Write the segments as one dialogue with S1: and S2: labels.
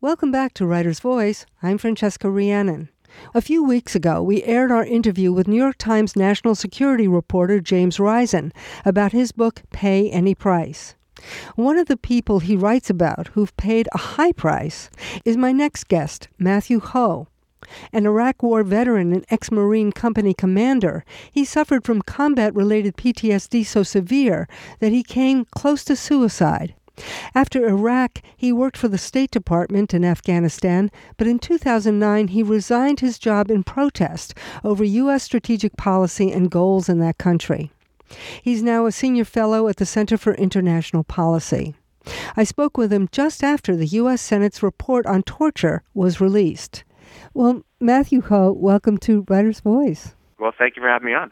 S1: Welcome back to Writer's Voice. I'm Francesca Rhiannon. A few weeks ago, we aired our interview with New York Times national security reporter James Risen about his book, Pay Any Price. One of the people he writes about who've paid a high price is my next guest, Matthew Hoh. An Iraq War veteran and ex-Marine company commander, he suffered from combat-related PTSD so severe that he came close to suicide. After Iraq, he worked for the State Department in Afghanistan, but in 2009 he resigned his job in protest over U.S. strategic policy and goals in that country. He's now a senior fellow at the Center for International Policy. I spoke with him just after the U.S. Senate's report on torture was released. Well, Matthew Hoh, welcome to Writer's Voice.
S2: Well, thank you for having me on.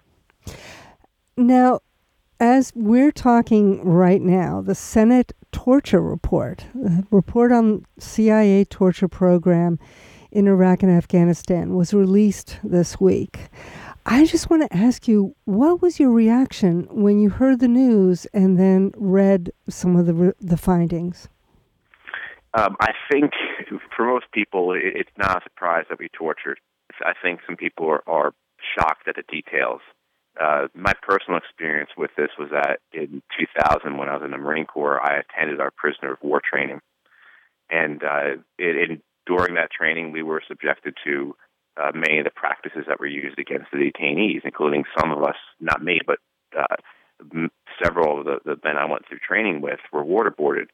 S1: Now, as we're talking right now, the Senate torture report, the report on CIA torture program in Iraq and Afghanistan, was released this week. I just want to ask you, what was your reaction when you heard the news and then read some of the findings?
S2: I think for most people, it's not a surprise that we tortured. I think some people are shocked at the details. My personal experience with this was that in 2000, when I was in the Marine Corps, I attended our prisoner of war training. And during that training, we were subjected to many of the practices that were used against the detainees, including some of us, not me, but several of the men I went through training with were waterboarded.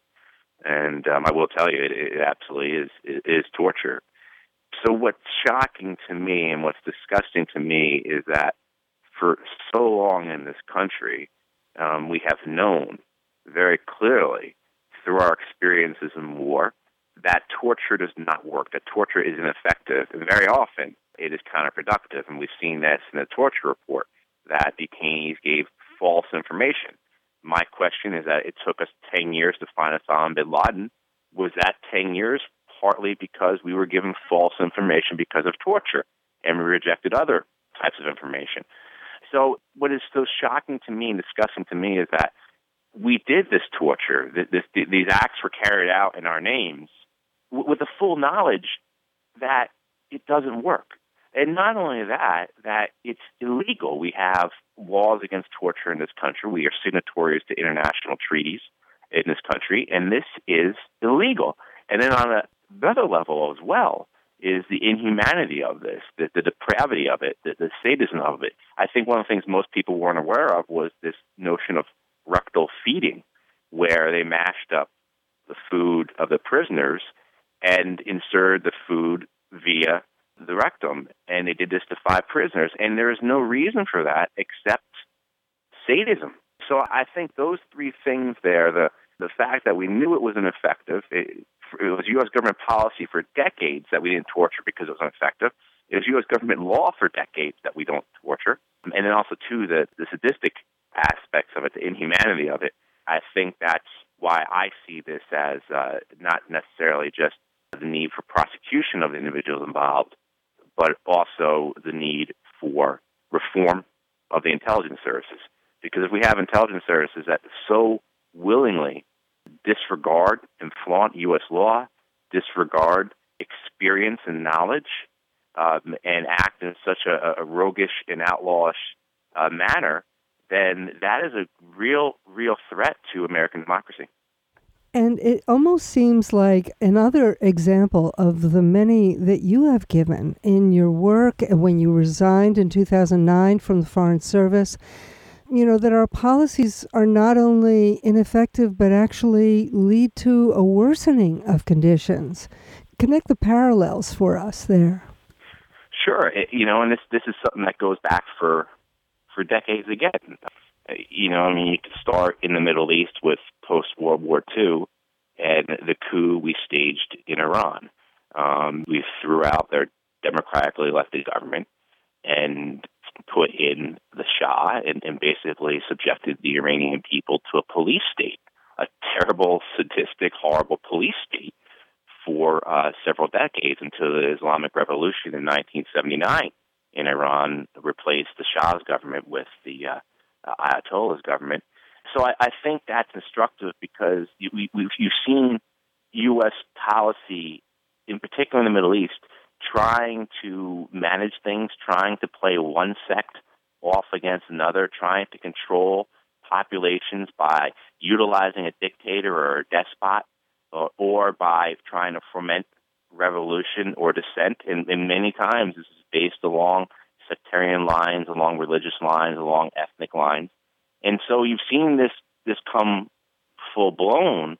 S2: And I will tell you, it absolutely is torture. So what's shocking to me and what's disgusting to me is that for so long in this country, we have known very clearly through our experiences in war that torture does not work, that torture is ineffective, and very often it is counterproductive. And we've seen this in the torture report, that detainees gave false information. My question is that it took us 10 years to find Osama bin Laden. Was that 10 years partly because we were given false information because of torture, and we rejected other types of information? So what is so shocking to me and disgusting to me is that we did this torture, these acts were carried out in our names with the full knowledge that it doesn't work. And not only that it's illegal. We have laws against torture in this country. We are signatories to international treaties in this country, and this is illegal. And then on another level as well is the inhumanity of this, the depravity of it, the sadism of it. I think one of the things most people weren't aware of was this notion of rectal feeding, where they mashed up the food of the prisoners and inserted the food via the rectum, and they did this to 5 prisoners, and there is no reason for that except sadism. So I think those 3 things there, the fact that we knew it was ineffective, it was U.S. government policy for decades that we didn't torture because it was ineffective. It was U.S. government law for decades that we don't torture. And then also, too, the sadistic aspects of it, the inhumanity of it. I think that's why I see this as not necessarily just the need for prosecution of the individuals involved, but also the need for reform of the intelligence services. Because if we have intelligence services that so willingly disregard and flaunt U.S. law, disregard experience and knowledge, and act in such a roguish and outlawish manner, then that is a real threat to American democracy.
S1: And it almost seems like another example of the many that you have given in your work when you resigned in 2009 from the Foreign Service, that our policies are not only ineffective, but actually lead to a worsening of conditions. Connect the parallels for us there.
S2: Sure. And this is something that goes back for decades again. You could start in the Middle East with post-World War II and the coup we staged in Iran. We threw out their democratically elected government and put in the Shah and basically subjected the Iranian people to a police state, a terrible, sadistic, horrible police state for several decades until the Islamic Revolution in 1979 in Iran replaced the Shah's government with the Ayatollah's government. So I think that's instructive because you've seen U.S. policy in particular in the Middle East, trying to manage things, trying to play one sect off against another, trying to control populations by utilizing a dictator or a despot, or by trying to foment revolution or dissent. And many times this is based along sectarian lines, along religious lines, along ethnic lines. And so you've seen this come full-blown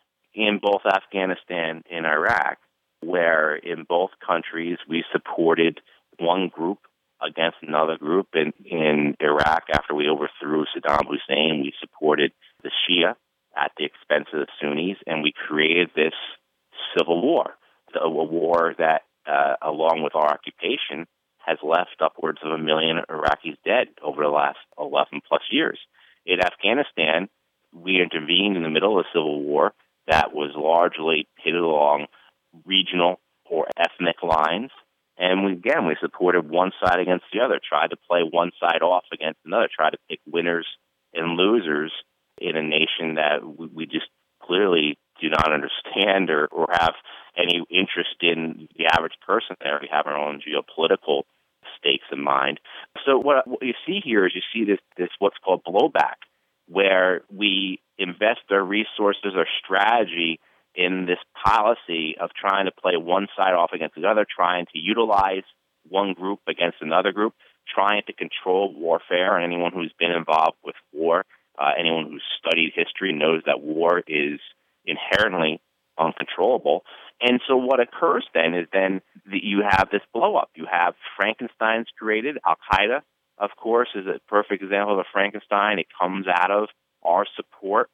S2: in both Afghanistan and Iraq, where in both countries we supported one group against another group. In Iraq, after we overthrew Saddam Hussein, we supported the Shia at the expense of the Sunnis, and we created this civil war, a war that, along with our occupation, has left upwards of 1 million Iraqis dead over the last 11-plus years. In Afghanistan, we intervened in the middle of a civil war that was largely pitted along regional or ethnic lines. And we supported one side against the other, tried to play one side off against another, tried to pick winners and losers in a nation that we just clearly do not understand or have any interest in the average person there. We have our own geopolitical stakes in mind. So what you see here is you see this what's called blowback, where we invest our resources, our strategy in this policy of trying to play one side off against the other, trying to utilize one group against another group, trying to control warfare. And anyone who's been involved with war, anyone who's studied history knows that war is inherently uncontrollable. And so what occurs then is that you have this blow-up. You have Frankenstein's created. Al-Qaeda, of course, is a perfect example of a Frankenstein. It comes out of our support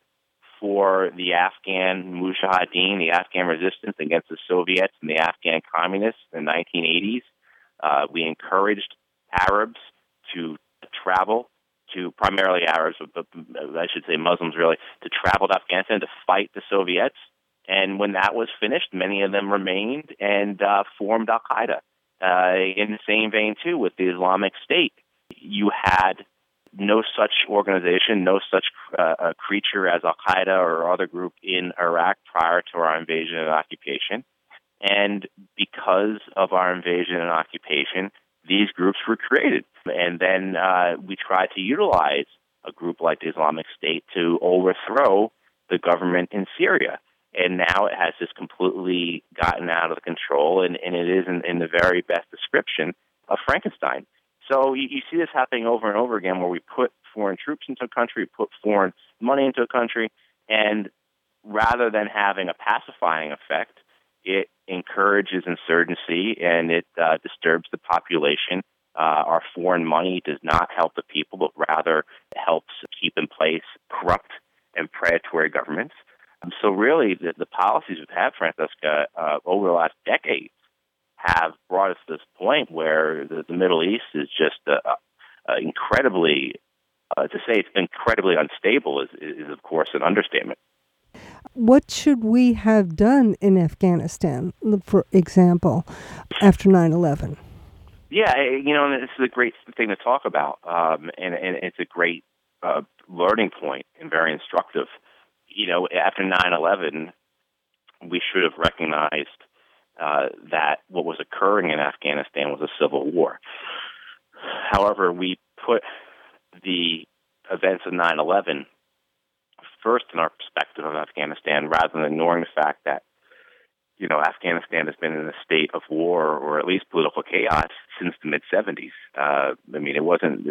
S2: for the Afghan Mujahideen, the Afghan resistance against the Soviets and the Afghan communists in the 1980s. We encouraged Arabs to travel primarily Arabs, but I should say Muslims really, to travel to Afghanistan to fight the Soviets. And when that was finished, many of them remained and formed Al-Qaeda. In the same vein, too, with the Islamic State, you had no such organization, no such creature as Al-Qaeda or other group in Iraq prior to our invasion and occupation. And because of our invasion and occupation, these groups were created. And then we tried to utilize a group like the Islamic State to overthrow the government in Syria. And now it has just completely gotten out of control, and it is, in the very best description, of Frankenstein. So you see this happening over and over again, where we put foreign troops into a country, put foreign money into a country, and rather than having a pacifying effect, it encourages insurgency and it disturbs the population. Our foreign money does not help the people, but rather helps keep in place corrupt and predatory governments. So really, the policies we've had, Francesca, over the last decades have brought us to this point where the Middle East is just incredibly, to say it's incredibly unstable is of course, an understatement.
S1: What should we have done in Afghanistan, for example, after 9/11?
S2: Yeah, and this is a great thing to talk about, and it's a great learning point and very instructive. After 9/11, we should have recognized that what was occurring in Afghanistan was a civil war. However, we put the events of 9/11 first in our perspective of Afghanistan, rather than ignoring the fact that, Afghanistan has been in a state of war or at least political chaos since the mid-'70s. It wasn't,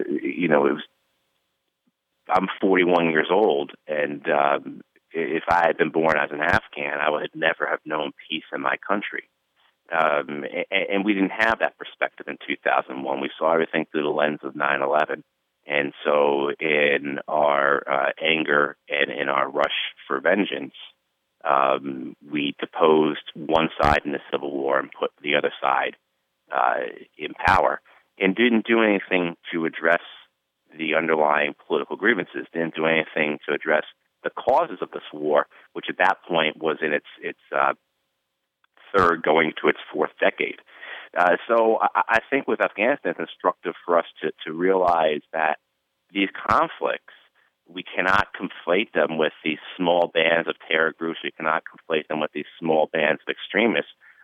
S2: I'm 41 years old, and if I had been born as an Afghan, I would never have known peace in my country. And we didn't have that perspective in 2001. We saw everything through the lens of 9/11. And so in our anger and in our rush for vengeance, we deposed one side in the Civil War and put the other side in power, and didn't do anything to address the underlying political grievances, didn't do anything to address the causes of this war, which at that point was in its third, going to its fourth decade. So I think with Afghanistan, it's instructive for us to realize that these conflicts, we cannot conflate them with these small bands of terror groups. We cannot conflate them with these small bands of extremists.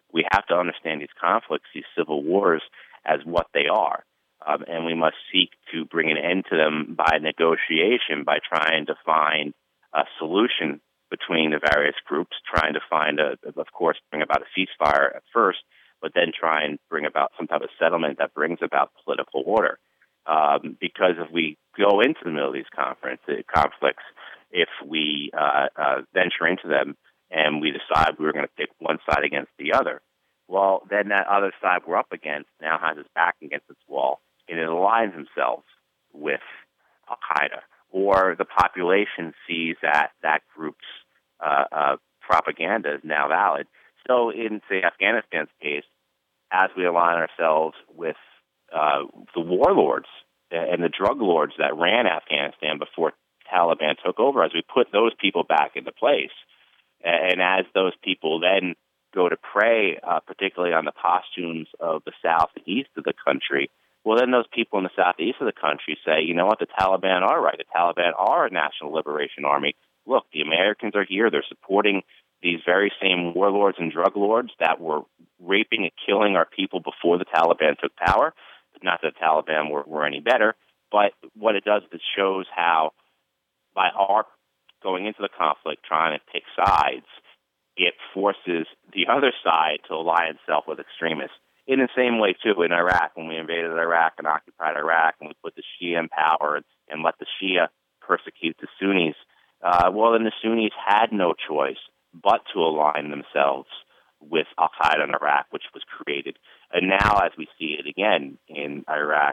S2: we have to understand these conflicts, these civil wars, as what they are. And we must seek to bring an end to them by negotiation, by trying to find a solution between the various groups, trying to find, of course, bring about a ceasefire at first, but then try and bring about some type of settlement that brings about political order. Because if we go into the Middle East conflicts, if we venture into them and we decide we're going to pick one side against the other, well, then that other side we're up against now has its back against its wall, and it aligns themselves with Al-Qaeda, or the population sees that that group's propaganda is now valid. So in, say, Afghanistan's case, as we align ourselves with the warlords and the drug lords that ran Afghanistan before Taliban took over, as we put those people back into place, and as those people then go to prey, particularly on the costumes of the south and east of the country, well, then those people in the southeast of the country say, you know what, the Taliban are right. The Taliban are a national liberation army. Look, the Americans are here. They're supporting these very same warlords and drug lords that were raping and killing our people before the Taliban took power. Not that the Taliban were any better, but what it does is it shows how by our going into the conflict, trying to pick sides, it forces the other side to ally itself with extremists. In the same way, too, in Iraq, when we invaded Iraq and occupied Iraq and we put the Shia in power and let the Shia persecute the Sunnis, well, then the Sunnis had no choice but to align themselves with Al-Qaeda in Iraq, which was created. And now, as we see it again in Iraq,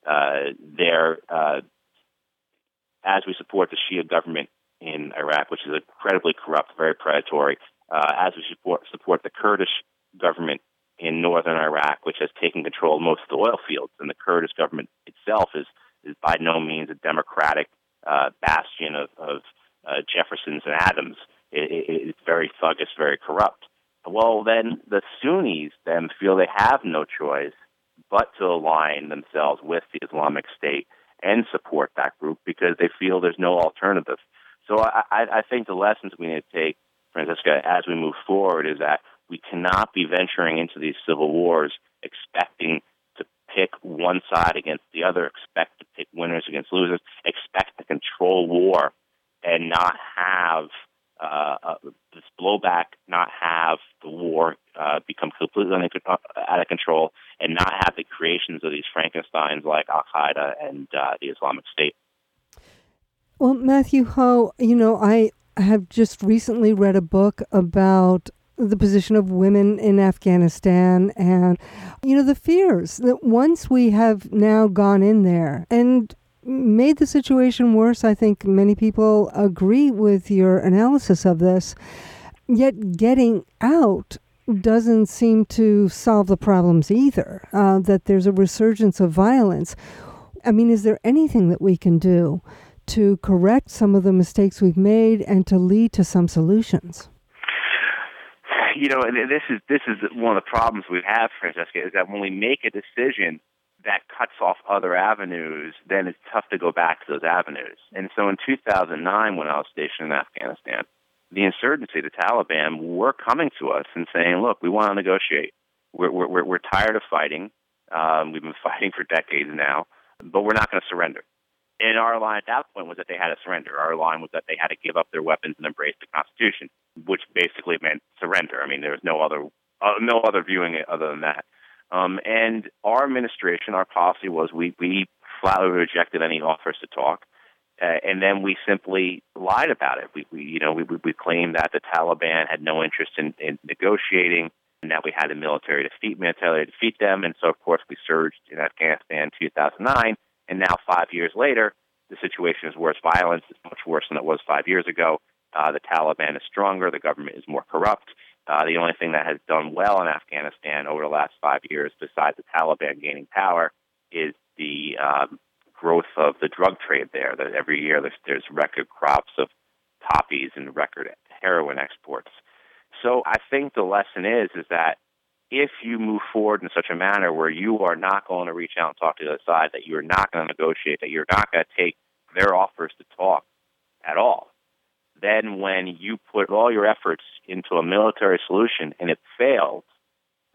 S2: as we support the Shia government in Iraq, which is incredibly corrupt, very predatory, as we support the Kurdish government in northern Iraq, which has taken control of most of the oil fields, and the Kurdish government itself is by no means a democratic bastion of Jeffersons and Adams. It's very thuggish, very corrupt. Well, then the Sunnis then feel they have no choice but to align themselves with the Islamic State and support that group because they feel there's no alternative. So I think the lessons we need to take, Francesca, as we move forward is that we cannot be venturing into these civil wars expecting to pick one side against the other, expect to pick winners against losers, expect to control war and not have this blowback, not have the war become completely out of control, and not have the creations of these Frankensteins like Al-Qaeda and the Islamic State.
S1: Well, Matthew Hoh, I have just recently read a book about the position of women in Afghanistan and, the fears that once we have now gone in there and made the situation worse. I think many people agree with your analysis of this, yet getting out doesn't seem to solve the problems either, that there's a resurgence of violence. I mean, is there anything that we can do to correct some of the mistakes we've made and to lead to some solutions?
S2: And this is one of the problems we have, Francesca, is that when we make a decision that cuts off other avenues, then it's tough to go back to those avenues. And so in 2009, when I was stationed in Afghanistan, the insurgency, the Taliban, were coming to us and saying, look, we want to negotiate. We're tired of fighting. We've been fighting for decades now, but we're not going to surrender. And our line at that point was that they had to surrender. Our line was that they had to give up their weapons and embrace the Constitution, which basically meant surrender. I mean, there was no other viewing it other than that. And our administration, our policy was we flatly rejected any offers to talk, and then we simply lied about it. We claimed that the Taliban had no interest in negotiating, and that we had a military to defeat them. And so, of course, we surged in Afghanistan in 2009. And now, 5 years later, the situation is worse. Violence is much worse than it was 5 years ago. The Taliban is stronger. The government is more corrupt. The only thing that has done well in Afghanistan over the last 5 years, besides the Taliban gaining power, is the growth of the drug trade there. That every year there's record crops of poppies and record heroin exports. So I think the lesson is that if you move forward in such a manner where you are not going to reach out and talk to the other side, that you're not going to negotiate, that you're not going to take their offers to talk at all, then when you put all your efforts into a military solution and it fails,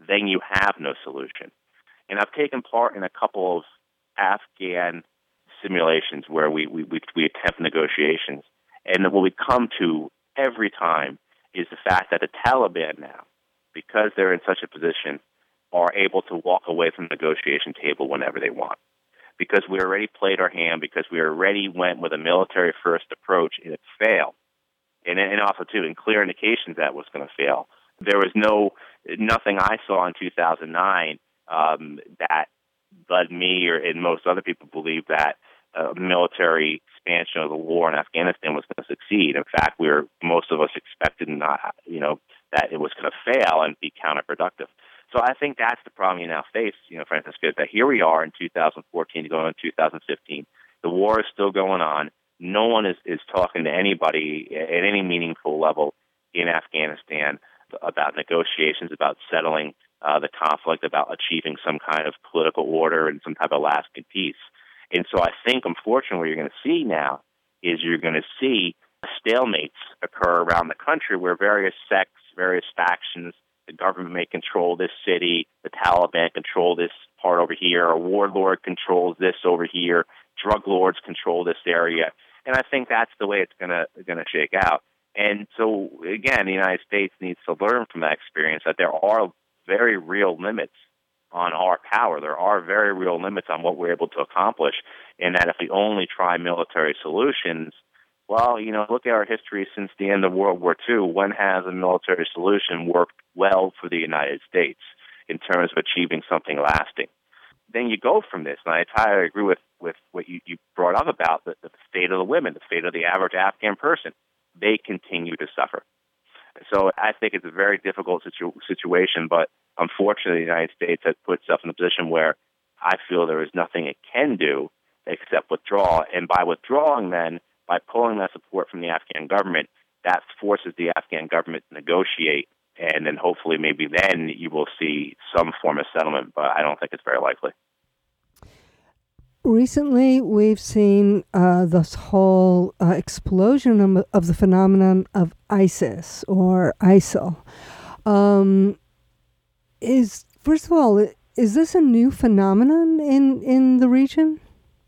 S2: then you have no solution. And I've taken part in a couple of Afghan simulations where we attempt negotiations. And what we come to every time is the fact that the Taliban now, because they're in such a position, are able to walk away from the negotiation table whenever they want. Because we already played our hand, because we already went with a military-first approach, and it failed. And also, too, in clear indications that was going to fail. There was nothing I saw in 2009 that led me and most other people believe that military expansion of the war in Afghanistan was going to succeed. In fact, most of us expected that it was going to fail and be counterproductive. So I think that's the problem you now face, Francisco, is that here we are in 2014 going into 2015. The war is still going on. No one is talking to anybody at any meaningful level in Afghanistan about negotiations, about settling the conflict, about achieving some kind of political order and some type of lasting peace. And so I think, unfortunately, what you're going to see now is you're going to see stalemates occur around the country where various sects, various factions, the government may control this city, the Taliban control this part over here, a warlord controls this over here, drug lords control this area. And I think that's the way it's going to shake out. And so, again, the United States needs to learn from that experience that there are very real limits on our power. There are very real limits on what we're able to accomplish, and that if we only try military solutions, well, look at our history since the end of World War II. When has a military solution worked well for the United States in terms of achieving something lasting? Then you go from this, and I entirely agree with what you brought up about the fate of the women, the fate of the average Afghan person. They continue to suffer. So I think it's a very difficult situation, but unfortunately the United States has put itself in a position where I feel there is nothing it can do except withdraw. And by withdrawing then, by pulling that support from the Afghan government, that forces the Afghan government to negotiate, and then hopefully maybe then you will see some form of settlement, but I don't think it's very likely.
S1: Recently, we've seen this whole explosion of the phenomenon of ISIS or ISIL. First of all, is this a new phenomenon in the region?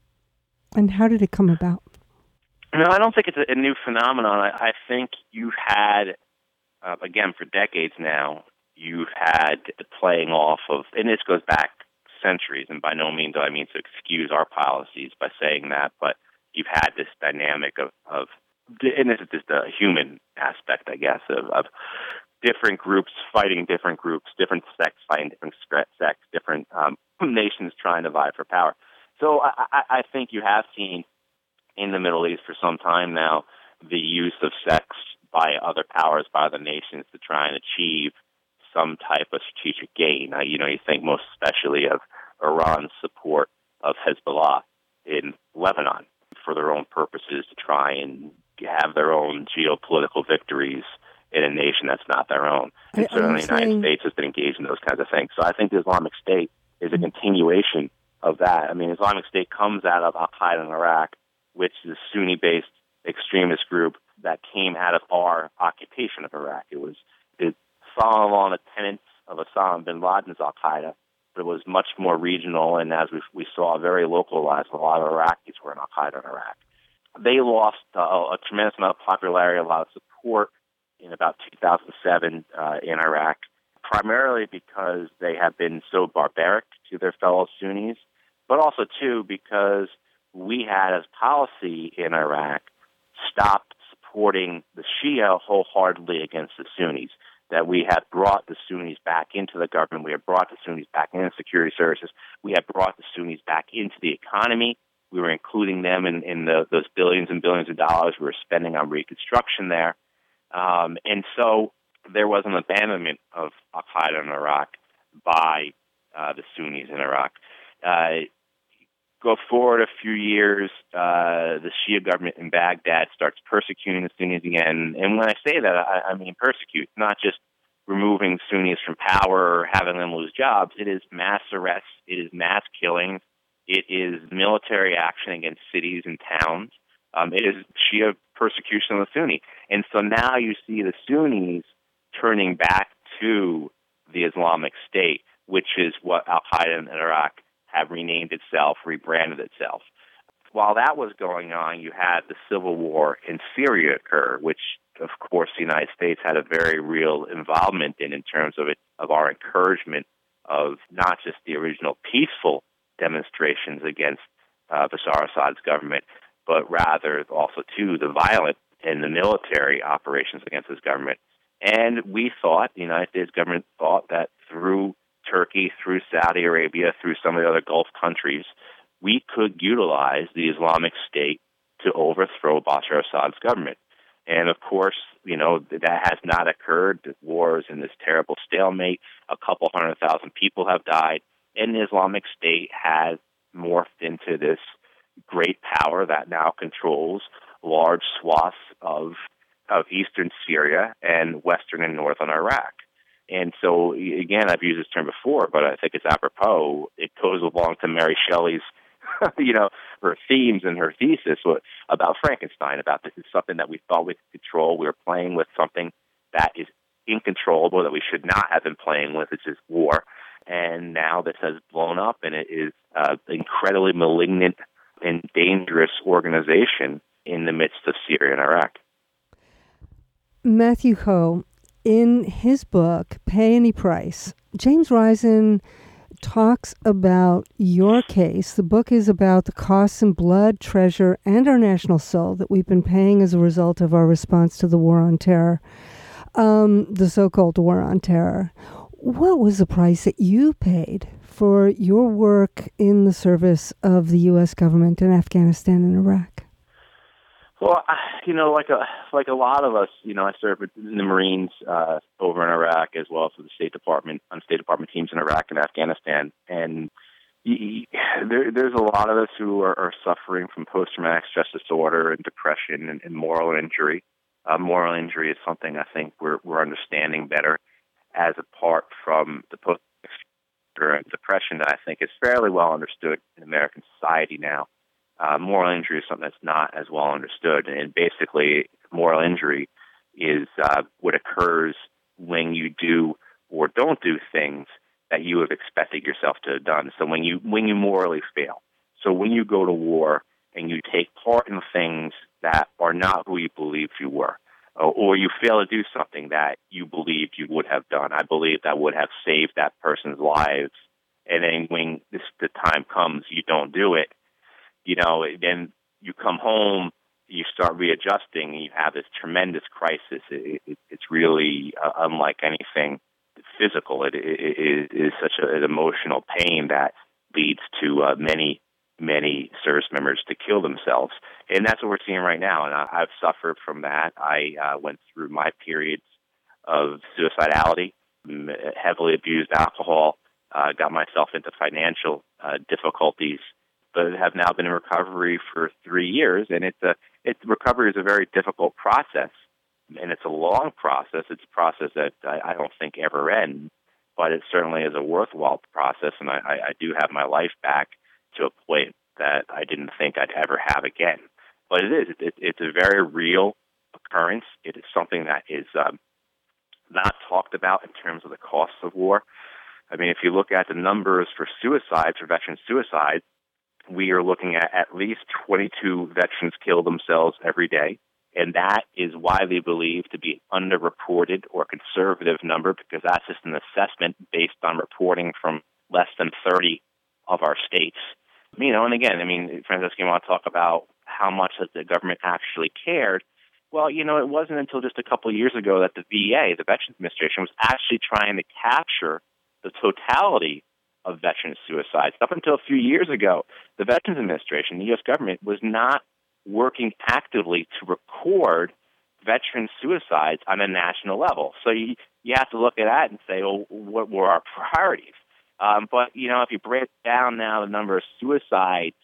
S1: And how did it come about?
S2: No, I don't think it's a new phenomenon. I think you've had, again, for decades now, you've had the playing off of, and this goes back centuries, and by no means do I mean to excuse our policies by saying that, but you've had this dynamic of and this is just a human aspect, I guess, of different groups fighting different groups, different sects fighting different sects, different nations trying to vie for power. So I think you have seen in the Middle East for some time now the use of sects by other powers, by other nations to try and achieve some type of strategic gain. You think most especially of Iran's support of Hezbollah in Lebanon for their own purposes to try and have their own geopolitical victories in a nation that's not their own. And certainly the United States has been engaged in those kinds of things. So I think the Islamic State is a continuation of that. I mean, Islamic State comes out of Al-Qaeda in Iraq, which is a Sunni-based extremist group that came out of our occupation of Iraq. It followed along the tenets of Osama bin Laden's Al-Qaeda, but it was much more regional, and as we saw, very localized. A lot of Iraqis were in Al-Qaeda in Iraq. They lost a tremendous amount of popularity, a lot of support in about 2007 in Iraq, primarily because they have been so barbaric to their fellow Sunnis, but also, too, because we had, as policy in Iraq, stopped supporting the Shia wholeheartedly against the Sunnis, that we had brought the Sunnis back into the government, we had brought the Sunnis back into security services, we had brought the Sunnis back into the economy, we were including them in those billions and billions of dollars we were spending on reconstruction there. And so there was an abandonment of Al-Qaeda in Iraq by the Sunnis in Iraq. Go forward a few years, the Shia government in Baghdad starts persecuting the Sunnis again. And when I say that, I mean persecute, not just removing Sunnis from power or having them lose jobs. It is mass arrests. It is mass killings. It is military action against cities and towns. It is Shia persecution of the Sunni. And so now you see the Sunnis turning back to the Islamic State, which is what al-Qaeda in Iraq have renamed itself, rebranded itself. While that was going on, you had the civil war in Syria occur, which, of course, the United States had a very real involvement in terms of our encouragement of not just the original peaceful demonstrations against Bashar Assad's government, but rather also, too, the violent and the military operations against his government. And we thought, the United States government thought that through Turkey, through Saudi Arabia, through some of the other Gulf countries, we could utilize the Islamic State to overthrow Bashar Assad's government. And of course, that has not occurred. The war is in this terrible stalemate. A couple 100,000 people have died. And the Islamic State has morphed into this great power that now controls large swaths of eastern Syria and western and northern Iraq. And so, again, I've used this term before, but I think it's apropos. It goes along to Mary Shelley's, her themes and her thesis about Frankenstein, about this is something that we thought we could control. We were playing with something that is incontrollable, that we should not have been playing with, which is war. And now this has blown up, and it is an incredibly malignant and dangerous organization in the midst of Syria and Iraq.
S1: Matthew Hoh, in his book, Pay Any Price, James Risen talks about your case. The book is about the costs in blood, treasure, and our national soul that we've been paying as a result of our response to the war on terror, the so-called war on terror. What was the price that you paid for your work in the service of the U.S. government in Afghanistan and Iraq?
S2: Well, like a lot of us, I served in the Marines over in Iraq, as well as with the State Department teams in Iraq and Afghanistan. And there's a lot of us who are suffering from post-traumatic stress disorder and depression and moral injury. Moral injury is something I think we're understanding better as apart from the post-traumatic depression that I think is fairly well understood in American society now. Moral injury is something that's not as well understood. And basically, moral injury is what occurs when you do or don't do things that you have expected yourself to have done. So when you morally fail. So when you go to war and you take part in things that are not who you believed you were, or you fail to do something that you believed you would have done. I believe that would have saved that person's lives. And then when the time comes, you don't do it. Then you come home, you start readjusting, and you have this tremendous crisis. It's really unlike anything physical. It is such an emotional pain that leads to many service members to kill themselves. And that's what we're seeing right now. And I've suffered from that. I went through my periods of suicidality, heavily abused alcohol, got myself into financial difficulties, but have now been in recovery for 3 years. And recovery is a very difficult process, and it's a long process. It's a process that I don't think ever ends, but it certainly is a worthwhile process, and I do have my life back to a point that I didn't think I'd ever have again. But it's a very real occurrence. It is something that is not talked about in terms of the costs of war. I mean, if you look at the numbers for suicides, for veteran suicides, we are looking at least 22 veterans kill themselves every day. And that is widely believed to be underreported or conservative number, because that's just an assessment based on reporting from less than 30 of our states. And again, Francesca, you want to talk about how much that the government actually cared. Well, it wasn't until just a couple of years ago that the VA, the Veterans Administration, was actually trying to capture the totality of veteran suicides. Up until a few years ago, the Veterans Administration, the U.S. government, was not working actively to record veteran suicides on a national level. So you have to look at that and say, well, what were our priorities? But if you break down now the number of suicides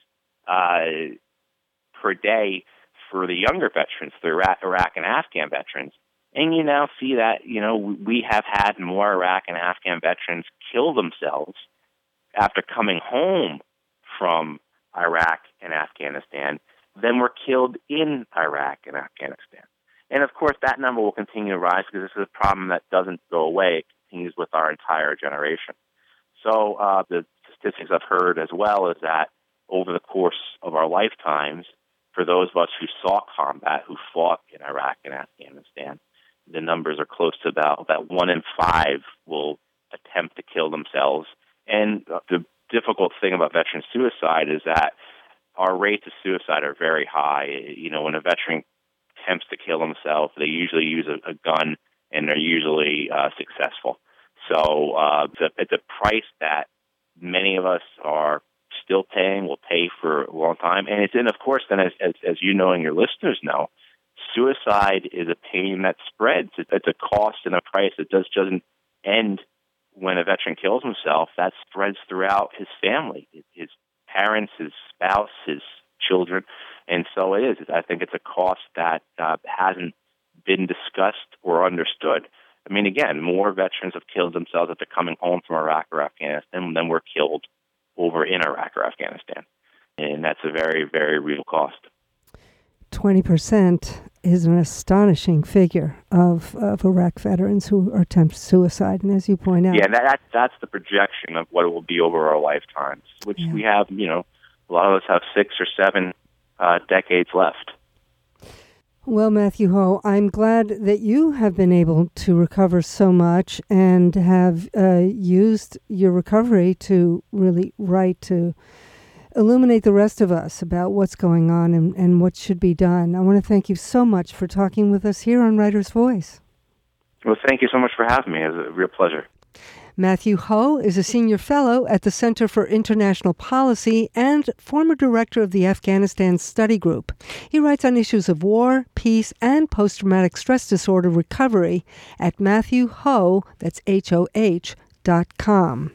S2: per day for the younger veterans, the Iraq and Afghan veterans, and you now see that, we have had more Iraq and Afghan veterans kill themselves after coming home from Iraq and Afghanistan than were killed in Iraq and Afghanistan. And of course, that number will continue to rise because this is a problem that doesn't go away. continues with our entire generation. So the statistics I've heard as well is that over the course of our lifetimes, for those of us who saw combat, who fought in Iraq and Afghanistan, the numbers are close to about 1 in 5 will attempt to kill themselves. And the difficult thing about veteran suicide is that our rates of suicide are very high. You know, when a veteran attempts to kill himself, they usually use a gun, and they're usually successful. So it's a price that many of us are still paying, will pay for a long time. And it's of course, then as you know and your listeners know, suicide is a pain that spreads. It's a cost and a price that doesn't end when a veteran kills himself. That spreads throughout his family, his parents, his spouse, his children. And so it is. I think it's a cost that hasn't been discussed or understood. I mean, again, more veterans have killed themselves after coming home from Iraq or Afghanistan than were killed over in Iraq or Afghanistan. And that's a very, very real cost.
S1: 20% is an astonishing figure of Iraq veterans who attempt suicide. And as you point out...
S2: Yeah, that's the projection of what it will be over our lifetimes, which we have, you know, a lot of us have 6 or 7 decades left.
S1: Well, Matthew Hoh, I'm glad that you have been able to recover so much and have used your recovery to really write, to illuminate the rest of us about what's going on and what should be done. I want to thank you so much for talking with us here on Writer's Voice.
S2: Well, thank you so much for having me. It was a real pleasure.
S1: Matthew Hoh is a senior fellow at the Center for International Policy and former director of the Afghanistan Study Group. He writes on issues of war, peace, and post-traumatic stress disorder recovery at MatthewHoh, that's HOH.com.